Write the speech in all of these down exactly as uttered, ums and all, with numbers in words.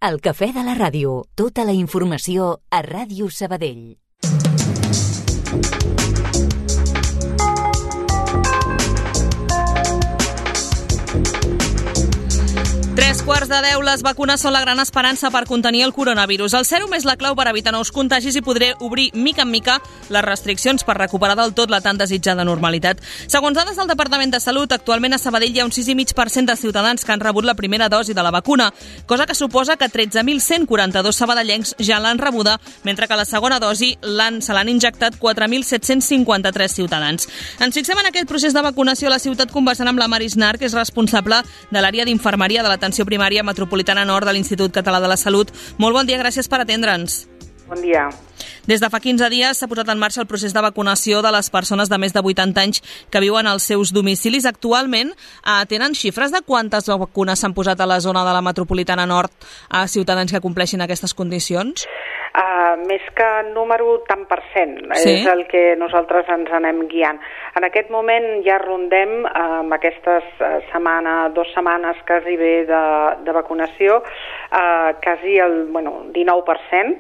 El cafè de la ràdio. Tota la informació a Ràdio Sabadell. Tres quarts de deu, les vacunes són la gran esperança per contenir el coronavirus. El sèrum és la clau per evitar nous contagis i podré obrir mica en mica les restriccions per recuperar del tot la tan desitjada normalitat. Segons dades del Departament de Salut, actualment a Sabadell hi ha un sis coma cinc per cent de ciutadans que han rebut la primera dosi de la vacuna, cosa que suposa que tretze mil cent quaranta-dos sabadellencs ja l'han rebuda, mentre que la segona dosi l'han, se l'han injectat quatre mil set-cents cinquanta-tres ciutadans. Ens fixem en aquest procés de vacunació a la ciutat conversant amb la Marisnar, que és responsable de l'àrea d'infermeria de l'atenció primària metropolitana nord de l'Institut Català de la Salut. Molt bon dia, gràcies per atendre'ns. Bon dia. Des de fa quinze dies s'ha posat en marxa el procés de vacunació de les persones de més de vuitanta anys que viuen als seus domicilis. Actualment eh, tenen xifres de quantes vacunes s'han posat a la zona de la metropolitana nord a ciutadans que compleixin aquestes condicions? Uh, més que número tant per cent, sí? És el que nosaltres ens anem guiant. En aquest moment ja rondem uh, amb aquestes uh, setmana, dues setmanes quasi bé de, de vacunació, uh, quasi el bueno, dinou per cent,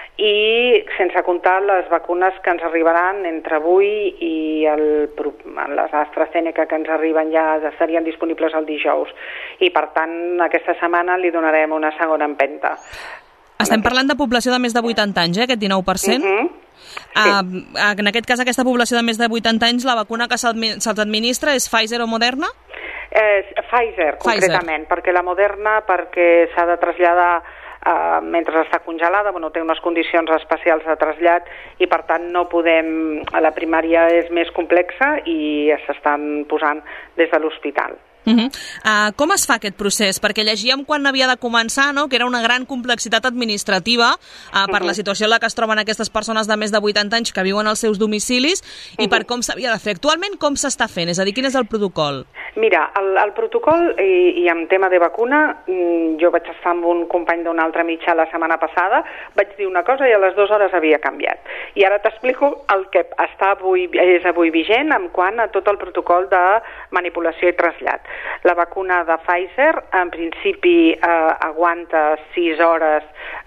i sense comptar les vacunes que ens arribaran entre avui i el, les AstraZeneca que ens arriben ja serien disponibles el dijous, i per tant aquesta setmana li donarem una segona empenta. Estem parlant de població de més de vuitanta anys, eh, aquest dinou per cent? Uh-huh. Sí. Uh, en aquest cas, aquesta població de més de vuitanta anys, la vacuna que se'ls administra és Pfizer o Moderna? Eh, Pfizer, concretament, Pfizer. Perquè la Moderna, perquè s'ha de traslladar Uh, mentre està congelada, bueno, té unes condicions especials de trasllat i per tant no podem, la primària és més complexa i s'estan posant des de l'hospital. Uh-huh. Uh, com es fa aquest procés? Perquè llegíem quan havia de començar, no?, que era una gran complexitat administrativa uh, per uh-huh. la situació en la que es troben aquestes persones de més de vuitanta anys que viuen als seus domicilis i uh-huh. per com s'havia de fer. Actualment com s'està fent? És a dir, quin és el protocol? Mira, el, el protocol i, i en tema de vacuna, jo vaig estar amb un company d'un altre mitjà la setmana passada, vaig dir una cosa i a les dues hores havia canviat. I ara t'explico el que està avui, és avui vigent en quant a tot el protocol de manipulació i trasllat. La vacuna de Pfizer, en principi, eh, aguanta sis hores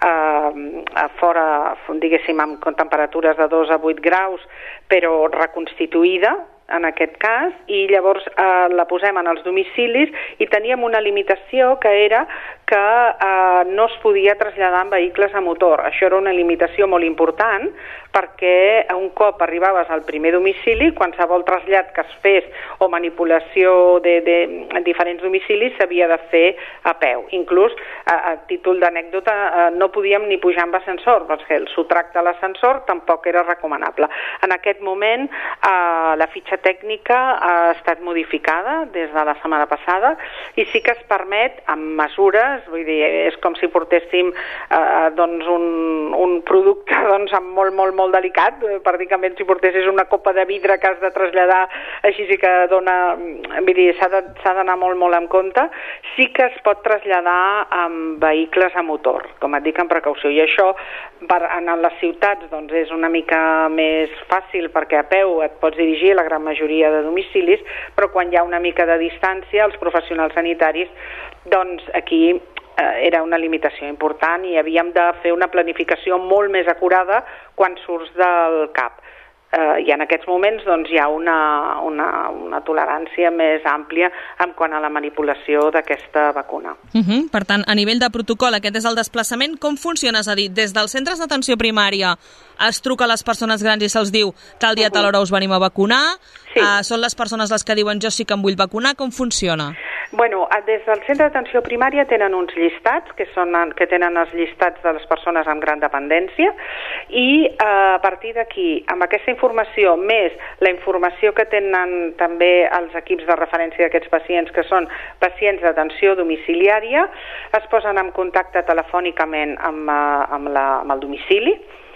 eh, fora, diguéssim, amb temperatures de dos a vuit graus, però reconstituïda, en aquest cas, i llavors eh, la posem en els domicilis i teníem una limitació que era que eh, no es podia traslladar en vehicles a motor. Això era una limitació molt important perquè un cop arribaves al primer domicili, qualsevol trasllat que es fes o manipulació de, de diferents domicilis s'havia de fer a peu. Inclús, a, a títol d'anècdota, eh, no podíem ni pujar amb ascensor, perquè el subtracte a l'ascensor tampoc era recomanable. En aquest moment, eh, la fitxa tècnica ha estat modificada des de la setmana passada i sí que es permet amb mesures, vull dir, és com si portéssim eh, doncs un, un producte doncs, amb molt, molt, molt delicat, pràcticament si portessis una copa de vidre que has de traslladar, així sí que dona, vull dir, s'ha de, s'ha d'anar molt, molt en compte. Sí que es pot traslladar amb vehicles a motor, com et dic, amb precaució, i això per, en les ciutats doncs, és una mica més fàcil perquè a peu et pots dirigir a la gran majoria de domicilis, però quan hi ha una mica de distància, els professionals sanitaris, doncs aquí eh, era una limitació important i havíem de fer una planificació molt més acurada quan surts del C A P. Uh, i en aquests moments doncs, hi ha una, una, una tolerància més àmplia en quant a la manipulació d'aquesta vacuna. Uh-huh. Per tant, a nivell de protocol, aquest és el desplaçament. Com funciona? És a dir, des dels centres d'atenció primària es truca a les persones grans i se'ls diu tal dia, uh-huh. tal hora us venim a vacunar? Sí. Uh, són les persones les que diuen jo sí que em vull vacunar? Com funciona? Bueno, des del centre d'atenció primària tenen uns llistats, que, són, que tenen els llistats de les persones amb gran dependència, i eh, a partir d'aquí, amb aquesta informació, més la informació que tenen també els equips de referència d'aquests pacients, que són pacients d'atenció domiciliària, es posen en contacte telefònicament amb, amb, la, amb el domicili,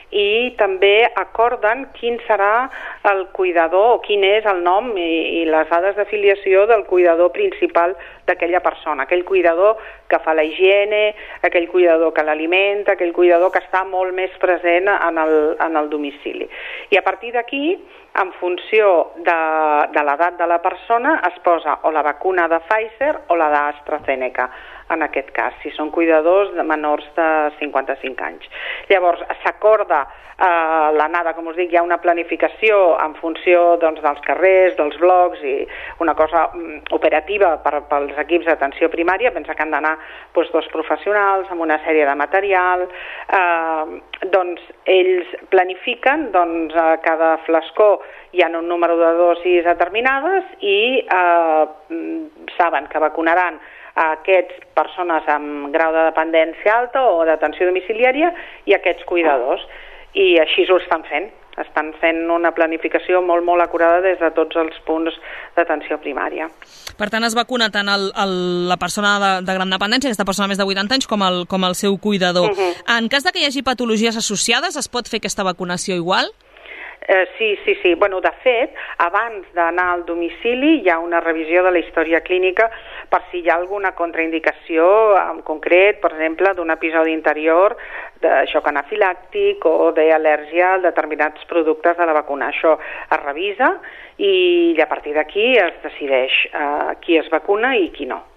i també acorden quin serà el cuidador o quin és el nom i, i les dades d'afiliació del cuidador principal d'aquella persona, aquell cuidador que fa la higiene, aquell cuidador que l'alimenta, aquell cuidador que està molt més present en el, en el domicili. I a partir d'aquí, en funció de, de l'edat de la persona, es posa o la vacuna de Pfizer o la d'AstraZeneca. en aquest cas, si són cuidadors de menors de cinquanta-cinc anys. Llavors, s'acorda eh, l'anada, com us dic, hi ha una planificació en funció doncs, dels carrers, dels blocs, i una cosa mm, operativa per, pels equips d'atenció primària. Pensa que han d'anar doncs, dos professionals amb una sèrie de material. Eh, doncs ells planifiquen, doncs a cada flascó hi ha un número de dosis determinades i eh, saben que vacunaran a aquestes persones amb grau de dependència alta o d'atenció domiciliària i aquests cuidadors. I així ho estan fent. Estan fent una planificació molt, molt acurada des de tots els punts d'atenció primària. Per tant, es vacuna tant el, el, la persona de, de gran dependència, aquesta persona més de vuitanta anys, com el, com el seu cuidador. Uh-huh. En cas de que hi hagi patologies associades, es pot fer aquesta vacunació igual? Eh, sí, sí, sí. Bueno, de fet, abans d'anar al domicili hi ha una revisió de la història clínica per si hi ha alguna contraindicació en concret, per exemple, d'un episodi interior de xoc anafilàctic o d'al·lèrgia a determinats productes de la vacuna. Això es revisa i a partir d'aquí es decideix eh, qui es vacuna i qui no.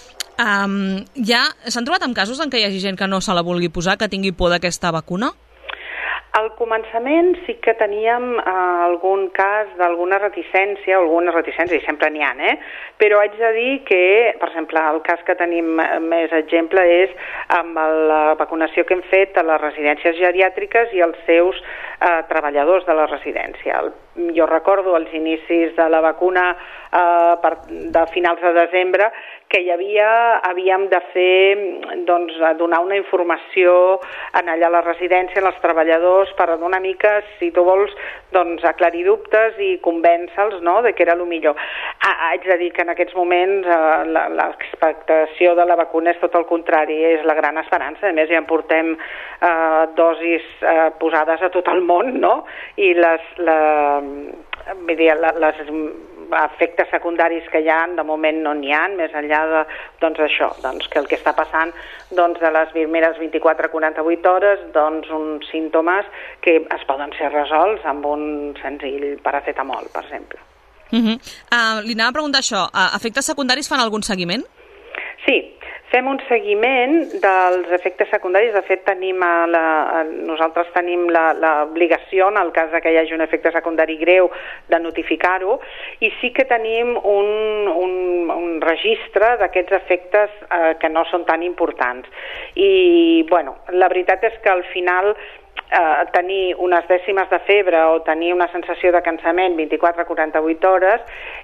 Um, ja s'han trobat amb casos en què hi hagi gent que no se la vulgui posar, que tingui por d'aquesta vacuna? Al començament sí que teníem eh, algun cas d'alguna reticència, alguna reticència, i sempre n'hi ha, eh? Però haig de dir que, per exemple, el cas que tenim més exemple és amb la vacunació que hem fet a les residències geriàtriques i els seus eh, treballadors de la residència. Jo recordo als inicis de la vacuna eh, per, de finals de desembre que hi havia, havíem de fer, doncs, donar una informació en allà a la residència, als treballadors, per una mica, si tu vols, doncs, aclarir dubtes i convèncer-los, no?, de que era el millor. Ah, haig de dir que en aquests moments eh, l'expectació de la vacuna és tot el contrari, és la gran esperança. A més, ja en portem eh, dosis eh, posades a tot el món, no?, i les, la, vull dir, les efectes secundaris que hi ha, de moment no n'hi ha, més enllà de, doncs això, doncs que el que està passant doncs de les primeres vint-i-quatre a quaranta-vuit hores, doncs uns símptomes que es poden ser resolts amb un senzill paracetamol, per exemple. Uh-huh. Uh, li anava a preguntar això, uh, efectes secundaris fan algun seguiment? Sí, fem un seguiment dels efectes secundaris. De fet, tenim a la, a, nosaltres tenim l'obligació, en el cas que hi hagi un efecte secundari greu, de notificar-ho, i sí que tenim un, un, un registre d'aquests efectes eh, que no són tan importants. I, bueno, la veritat és que al final Eh, tenir unes dècimes de febre o tenir una sensació de cansament vint-i-quatre a quaranta-vuit hores,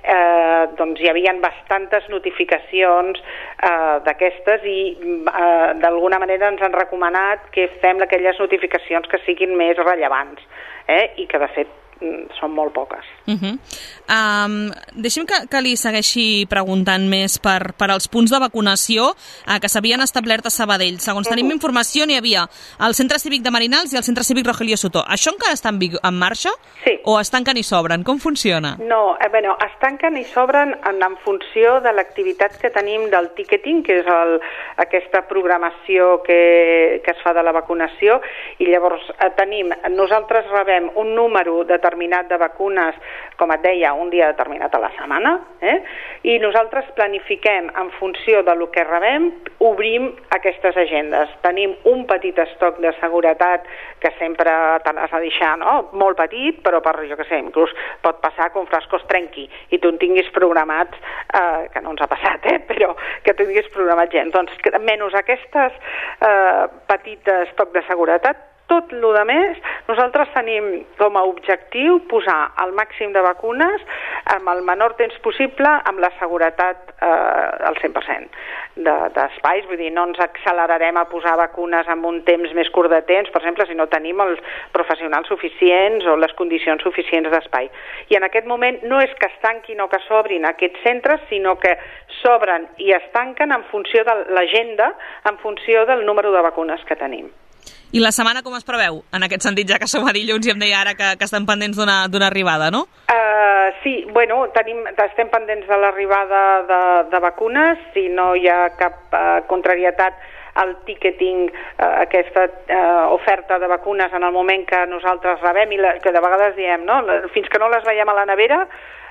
eh, doncs hi havia bastantes notificacions eh, d'aquestes i eh, d'alguna manera ens han recomanat que fem aquelles notificacions que siguin més rellevants, eh, i que de fet són molt poques. Uh-huh. um, deixi'm que, que li segueixi preguntant més per, per als punts de vacunació uh, que s'havien establert a Sabadell. Segons uh-huh. tenim informació, n'hi havia el Centre Cívic de Marinals i el Centre Cívic Rogelio Soto. Això encara està en, en marxa? Sí. O es tanquen i s'obren? Com funciona? No, eh, bueno, es tanquen i s'obren en, en funció de l'activitat que tenim del ticketing, que és el, aquesta programació que, que es fa de la vacunació, i llavors eh, tenim, nosaltres rebem un número de determinat de vacunes, com et deia, un dia determinat a la setmana, eh? I nosaltres planifiquem en funció de lo que rebem, obrim aquestes agendes. Tenim un petit estoc de seguretat que sempre te l'has de deixar, no?, molt petit, però per, jo què sé, inclús pot passar que un frasco es trenqui i tu en tinguis programats, eh, que no ens ha passat, eh? Però que tu tinguis programat gent. Doncs, menys aquestes eh, petit estoc de seguretat, tot el que més, nosaltres tenim com a objectiu posar el màxim de vacunes amb el menor temps possible, amb la seguretat eh, al cent per cent d'espais. Vull dir, no ens accelerarem a posar vacunes amb un temps més curt de temps, per exemple, si no tenim els professionals suficients o les condicions suficients d'espai. I en aquest moment no és que es tanquin o que s'obrin aquests centres, sinó que s'obren i es tanquen en funció de l'agenda, en funció del número de vacunes que tenim. I la setmana com es preveu? En aquest sentit, ja que som a dilluns i em deia ara que, que estan pendents d'una arribada, no? Uh, sí, bueno, tenim, estem pendents de l'arribada de, de vacunes, si no hi ha cap uh, contrarietat al ticketing, uh, aquesta uh, oferta de vacunes en el moment que nosaltres rebem, i la, que de vegades diem, no?, fins que no les veiem a la nevera,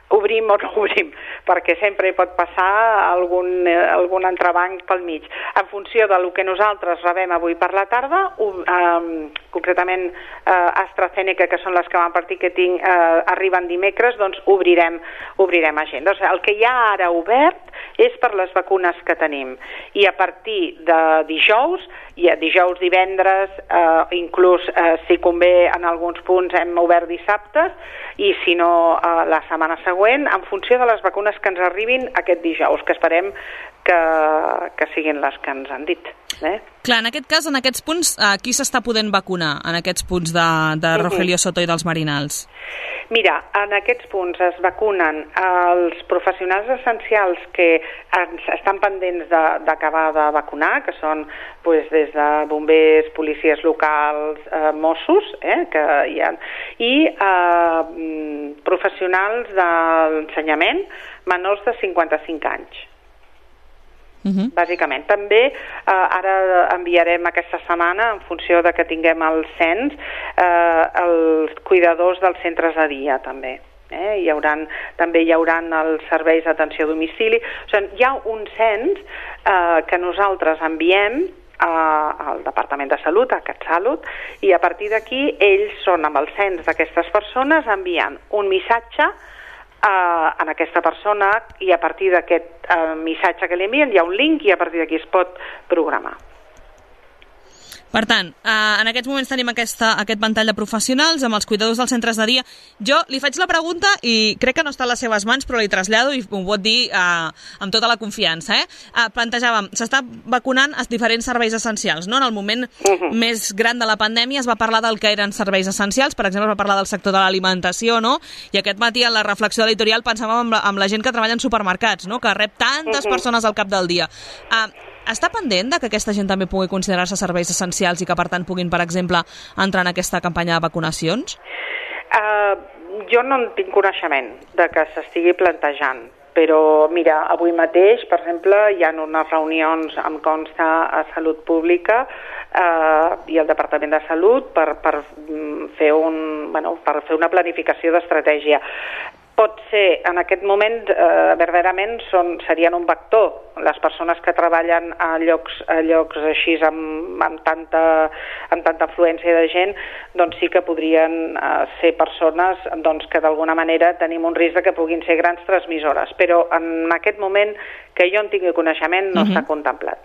obrim o no obrim, perquè sempre hi pot passar algun, algun entrebanc pel mig. En funció del que nosaltres rebem avui per la tarda, um, concretament uh, AstraZeneca, que són les que van partir que tinc, uh, arriben dimecres, doncs obrirem, obrirem agenda. O sigui, el que hi ha ara obert és per les vacunes que tenim. I a partir de dijous, i a dijous, divendres, uh, inclús uh, si convé en alguns punts hem obert dissabtes, i si no uh, la setmana següent, en funció de les vacunes que ens arribin aquest dijous, que esperem que, que siguin les que ens han dit. Eh? Clar, en aquest cas, en aquests punts, uh, qui s'està podent vacunar, en aquests punts de, de Rogelio Soto i dels Marinals? Mira, en aquests punts es vacunen els professionals essencials que estan pendents d'acabar de, de vacunar, que són pues, des de bombers, policies locals, eh, Mossos, eh, que hi ha, i eh, professionals de l'ensenyament menors de cinquanta-cinc anys. Uh-huh. Bàsicament. També eh, ara enviarem aquesta setmana, en funció de que tinguem el cens, eh, els cuidadors dels centres de dia també. Eh? Hi hauran, també hi haurà els serveis d'atenció a domicili. O sigui, hi ha un cens eh, que nosaltres enviem al Departament de Salut, a CatSalut, i a partir d'aquí ells són amb el cens d'aquestes persones enviant un missatge Uh, en aquesta persona, i a partir d'aquest uh, missatge que li envien hi ha un link i a partir d'aquí es pot programar. Per tant, eh, en aquests moments tenim aquesta, aquest ventall de professionals amb els cuidadors dels centres de dia. Jo li faig la pregunta i crec que no està a les seves mans, però li trasllado i ho pot dir eh, amb tota la confiança. Eh? Eh, plantejàvem, s'està vacunant els diferents serveis essencials. No? En el moment uh-huh. més gran de la pandèmia es va parlar del que eren serveis essencials, per exemple es va parlar del sector de l'alimentació, no? I aquest matí en la reflexió de l'editorial pensàvem amb la, amb la gent que treballa en supermercats, no? Que rep tantes uh-huh. persones al cap del dia. Eh, Està pendent de que aquesta gent també pugui considerar-se serveis essencials i que, per tant, puguin, per exemple, entrar en aquesta campanya de vacunacions? Uh, jo no en tinc coneixement de que s'estigui plantejant, però, mira, avui mateix, per exemple, hi ha unes reunions, em consta, a Salut Pública uh, i el Departament de Salut per, per, fer, un, bueno, per fer una planificació d'estratègia. Pot ser, en aquest moment, eh, verdaderament són, serien un vector. Les persones que treballen a llocs, a llocs així amb, amb, tanta, amb tanta afluència de gent, doncs sí que podrien eh, ser persones doncs, que d'alguna manera tenim un risc de que puguin ser grans transmissores. Però en aquest moment, que jo en tingui coneixement, no uh-huh. està contemplat.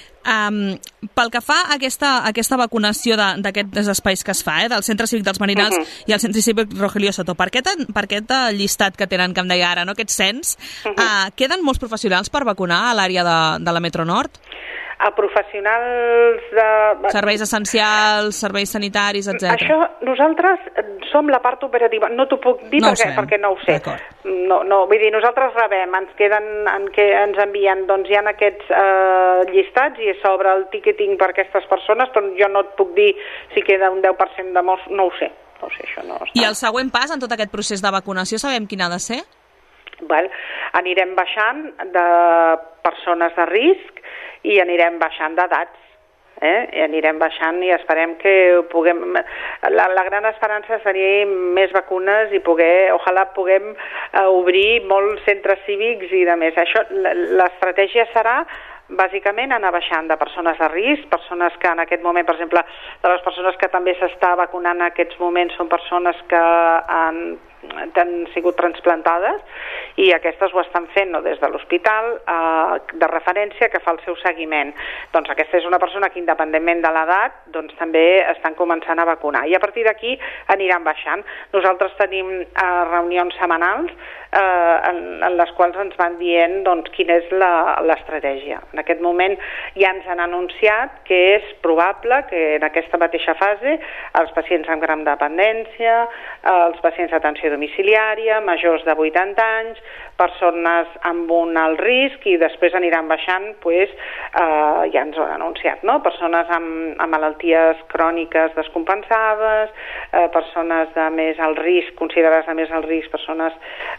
Um, pel que fa a aquesta, a aquesta vacunació d'aquests espais que es fa, eh, del Centre Cívic dels Marinals uh-huh. i el Centre Cívic Rogelio Soto, per aquest, per aquest llistat que tenen, que em deia ara, no? Aquest cens, uh-huh. uh, queden molts professionals per vacunar a l'àrea de, de la Metro Nord? A professionals de... Serveis essencials, serveis sanitaris, etcètera. Això, nosaltres som la part operativa. No t'ho puc dir no perquè, perquè no ho sé. No, no, vull dir, nosaltres rebem, ens queden, en què ens envien, doncs hi ha aquests eh, llistats i s'obre el ticketing per aquestes persones, però jo no et puc dir si queda un deu per cent de morts, no ho sé. No ho sé, això no està. I el següent pas en tot aquest procés de vacunació sabem quin ha de ser? Well, anirem baixant de persones de risc i anirem baixant d'edats, eh? I anirem baixant i esperem que puguem... La, la gran esperança seria més vacunes i poder, ojalà puguem uh, obrir molts centres cívics i de més. Això, l'estratègia serà bàsicament anar baixant de persones de risc, persones que en aquest moment, per exemple, de les persones que també s'està vacunant en aquests moments són persones que han... han sigut transplantades i aquestes ho estan fent no, des de l'hospital eh, de referència que fa el seu seguiment. Doncs aquesta és una persona que independentment de l'edat doncs també estan començant a vacunar i a partir d'aquí aniran baixant. Nosaltres tenim eh, reunions setmanals eh, en, en les quals ens van dient doncs, quina és l'estratègia. En aquest moment ja ens han anunciat que és probable que en aquesta mateixa fase els pacients amb gran dependència, eh, els pacients d'atenció domiciliària, majors de vuitanta anys, persones amb un alt risc i després aniran baixant, pues, eh, ja ens ho han anunciat, no? Persones amb, amb malalties cròniques descompensades, eh, persones de més alt risc, considerades de més alt risc, persones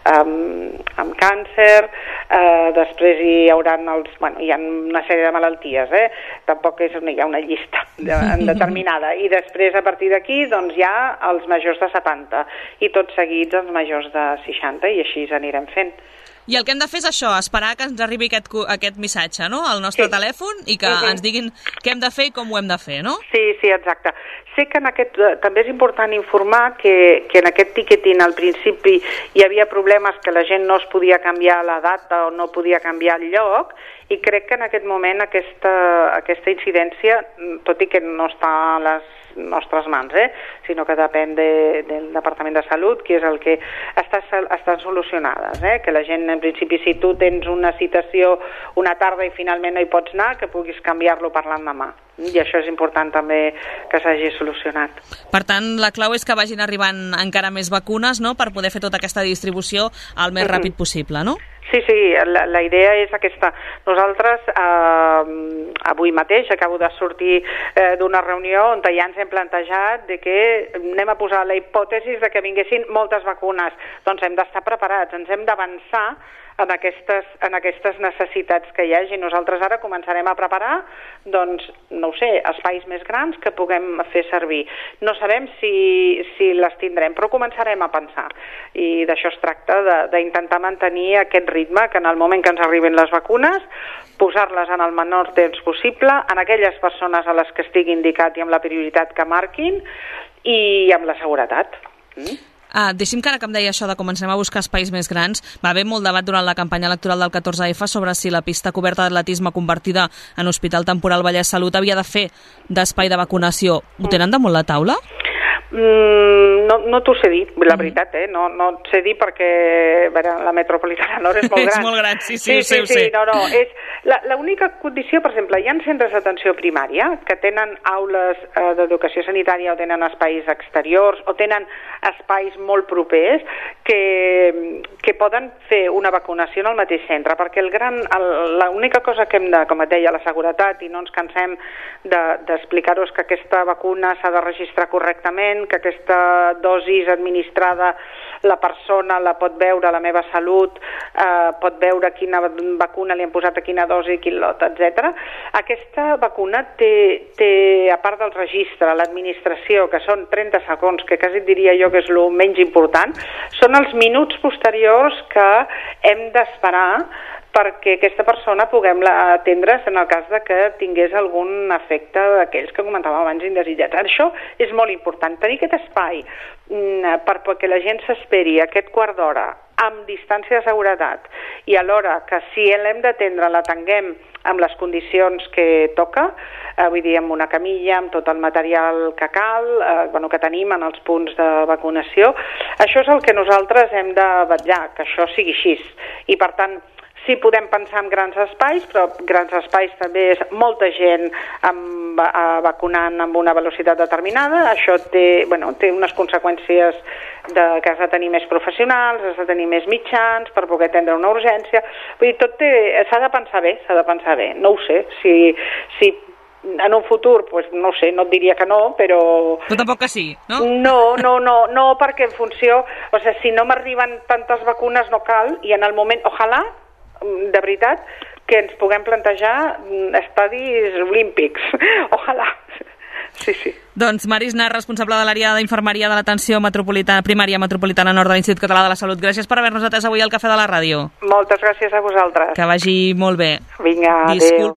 amb, amb càncer, eh, després hi haurà els, bueno, hi ha una sèrie de malalties, eh? Tampoc és una, hi ha una llista determinada, i després a partir d'aquí doncs hi ha els majors de setanta, i tot seguit protegits els majors de seixanta, i així anirem fent. I el que hem de fer és això, esperar que ens arribi aquest, aquest missatge, no?, al nostre sí. telèfon, i que uh-huh. ens diguin què hem de fer i com ho hem de fer, no? Sí, sí, exacte. Sé que en aquest, també és important informar que, que en aquest ticketing al principi hi havia problemes que la gent no es podia canviar la data o no podia canviar el lloc, i crec que en aquest moment aquesta, aquesta incidència, tot i que no està a les nostres mans, eh? sinó que depèn de, del Departament de Salut, que és el que està, estan solucionades, eh? que la gent, en principi, si tu tens una citació una tarda i finalment no hi pots anar, que puguis canviar-lo per l'endemà. I això és important també que s'hagi solucionat. Per tant, la clau és que vagin arribant encara més vacunes, no?, per poder fer tota aquesta distribució el més mm-hmm. ràpid possible, no? Sí, sí, la, la idea és aquesta. Nosaltres eh, avui mateix acabo de sortir eh, d'una reunió on ja ens hem plantejat de que anem a posar la hipòtesi de que vinguessin moltes vacunes. Doncs hem d'estar preparats, ens hem d'avançar en aquestes, en aquestes necessitats que hi hagi. Nosaltres ara començarem a preparar, doncs, no ho sé, espais més grans que puguem fer servir. No sabem si, si les tindrem, però començarem a pensar. I d'això es tracta, d'intentar mantenir aquest ritme, que en el moment que ens arriben les vacunes, posar-les en el menor temps possible, en aquelles persones a les que estigui indicat i amb la prioritat que marquin, i amb la seguretat. Mm? Ah, deixi'm que ara que em deia això de comencem a buscar espais més grans, va haver molt debat durant la campanya electoral del catorze efa sobre si la pista coberta d'atletisme convertida en Hospital Temporal Vallès Salut havia de fer d'espai de vacunació. Ho tenen damunt la taula? Mm, no no t'ho sé dir, la veritat, eh? No, no et sé dir perquè veure, la metropolitana nord és molt gran. És molt gran, sí, sí, sí, ho sé, sí, ho sé. Sí, no, no, és l'única condició, per exemple, hi ha centres d'atenció primària que tenen aules eh, d'educació sanitària o tenen espais exteriors o tenen espais molt propers que, que poden fer una vacunació en el mateix centre, perquè el gran, l'única cosa que hem de, com et deia, la seguretat, i no ens cansem d'explicar-vos de, que aquesta vacuna s'ha de registrar correctament, que aquesta dosis administrada la persona la pot veure, la meva salut, eh, pot veure quina vacuna li han posat a quina dosi, quin lot, etcètera. Aquesta vacuna té, té, a part del registre, l'administració, que són trenta segons, que quasi diria jo que és el menys important, són els minuts posteriors que hem d'esperar perquè aquesta persona puguem atendre's en el cas de que tingués algun efecte d'aquells que comentàvem abans indesitjats. Això és molt important, tenir aquest espai perquè la gent s'esperi aquest quart d'hora amb distància de seguretat i alhora que si l'hem d'atendre l'atenguem amb les condicions que toca, eh, vull dir, amb una camilla, amb tot el material que cal, eh, bueno, que tenim en els punts de vacunació. Això és el que nosaltres hem de vetllar, que això sigui així. I per tant, sí podem pensar en grans espais, però grans espais també és molta gent amb, a, vacunant amb una velocitat determinada. Això té, bueno, té unes conseqüències de, que has de tenir més professionals, has de tenir més mitjans per poder atendre una urgència. Vull dir, tot s'ha de pensar bé, s'ha de pensar bé. No ho sé, si... si en un futur, pues, no sé, no et diria que no, però... Però tampoc que sí, no? No, no, no, no, perquè en funció... O sigui, si no m'arriben tantes vacunes no cal, i en el moment, ojalà, de veritat, que ens puguem plantejar estadis olímpics. Ojalà. Sí, sí. Doncs Mari Isnar, responsable de l'àrea d'Infermeria de l'Atenció Metropolitana, Primària Metropolitana Nord de l'Institut Català de la Salut. Gràcies per haver-nos atès avui al Cafè de la Ràdio. Moltes gràcies a vosaltres. Que vagi molt bé. Vinga, adéu.